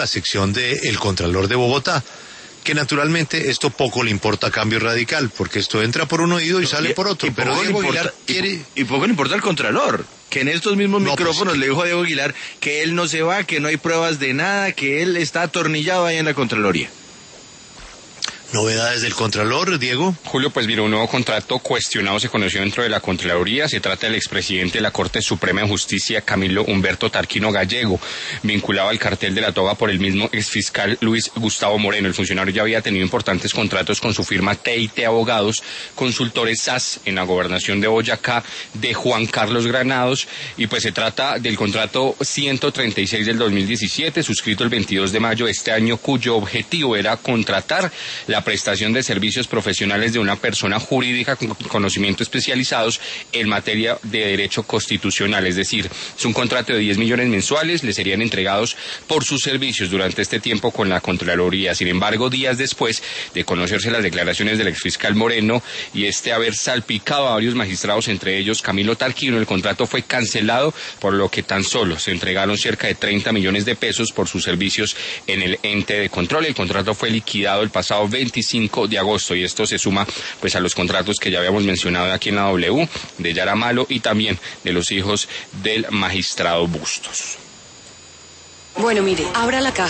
la sección de El Contralor de Bogotá, que naturalmente esto poco le importa a Cambio Radical, porque esto entra por un oído y sale por otro, pero Diego Aguilar quiere... Y poco le importa al Contralor, que en estos mismos micrófonos pues, le dijo a Diego Aguilar que él no se va, que no hay pruebas de nada, que él está atornillado ahí en la Contraloría. ¿Novedades del Contralor, Diego? Julio, pues mira, un nuevo contrato cuestionado se conoció dentro de la Contraloría. Se trata del expresidente de la Corte Suprema de Justicia, Camilo Humberto Tarquino Gallego, vinculado al cartel de la toga por el mismo exfiscal Luis Gustavo Moreno. El funcionario ya había tenido importantes contratos con su firma T&T Abogados, consultores SAS en la gobernación de Boyacá, de Juan Carlos Granados, y pues se trata del contrato 136 del 2017, suscrito el 22 de mayo de este año, cuyo objetivo era contratar la prestación de servicios profesionales de una persona jurídica con conocimientos especializados en materia de derecho constitucional. Es decir, es un contrato de 10 millones mensuales, le serían entregados por sus servicios durante este tiempo con la Contraloría. Sin embargo, días después de conocerse las declaraciones del exfiscal Moreno y haber salpicado a varios magistrados, entre ellos Camilo Tarquino, el contrato fue cancelado, por lo que tan solo se entregaron cerca de 30 millones de pesos por sus servicios en el ente de control. El contrato fue liquidado el pasado 25 de agosto y esto se suma pues a los contratos que ya habíamos mencionado aquí en la W, de Yaramalo y también de los hijos del magistrado Bustos. Bueno, mire, abra la caja.